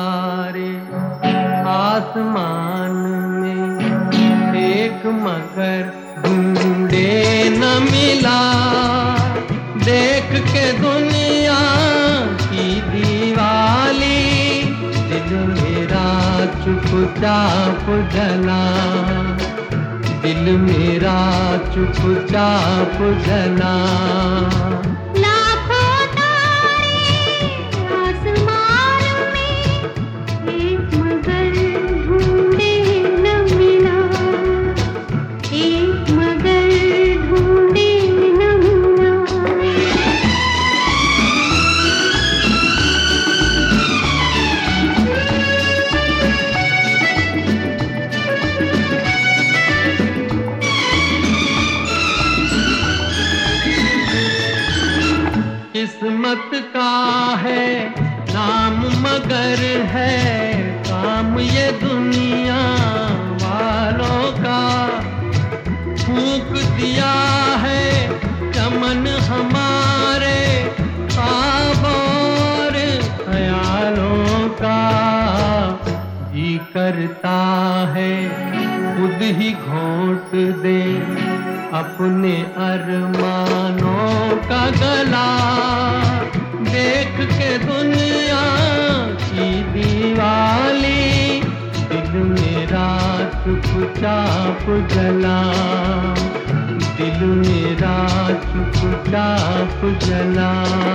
तारे आसमान में, एक मगर ढूंढे न मिला। देख के दुनिया की दीवाली, दिल मेरा चुपचाप जला। दिल मेरा चुपचाप जला। किस्मत का है नाम मगर है काम ये दुनिया वालों का। फूंक दिया है चमन हमारे ख्वाब और ख्यालों का। जी करता है खुद ही घोंट दे अपने अरमानों का गला। देख के दुनिया की दीवाली, दिल मेरा चुपचाप जला। दिल मेरा चुपचाप जला।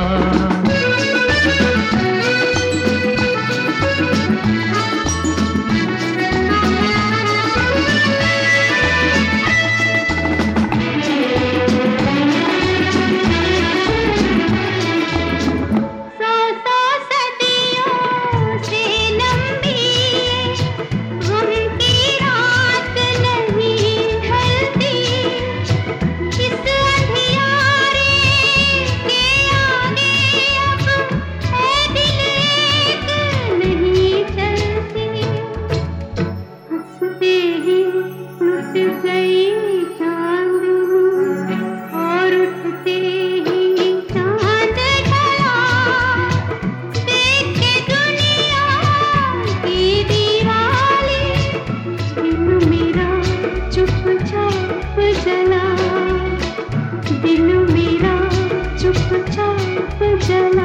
दिल मेरा चुपचाप जला।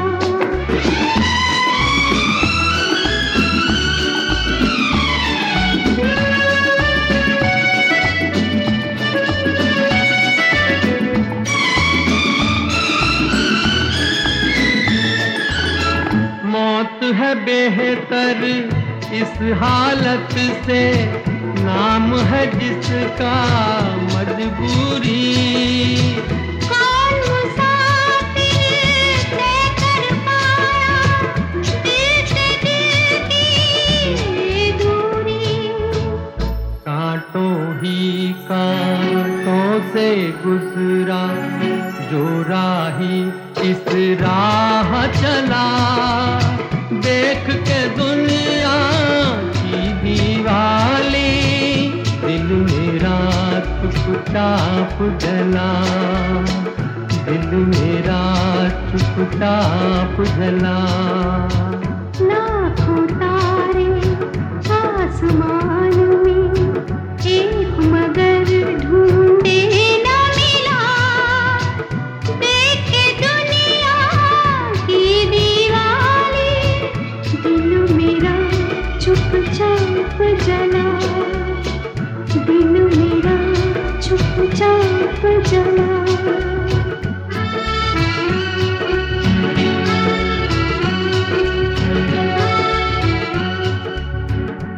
मौत है बेहतर इस हालत से, नाम है जिसका मजबूरी। कौन मुसाफिर तय कर पाया दिल से दिल की दूरी। कांटों ही कांटों से गुजरा जो राही इस राह चला। देख के दुनिया की दीवाली, दिल मेरा चुपचाप जला। दिल मेरा चुपचाप जला। लाखों तारे आसमान में, एक मगर ढूंढे न मिला। देख के दुनिया की दीवाली, दिल मेरा चुपचाप जला। दिल मेरा चुपचाप जला।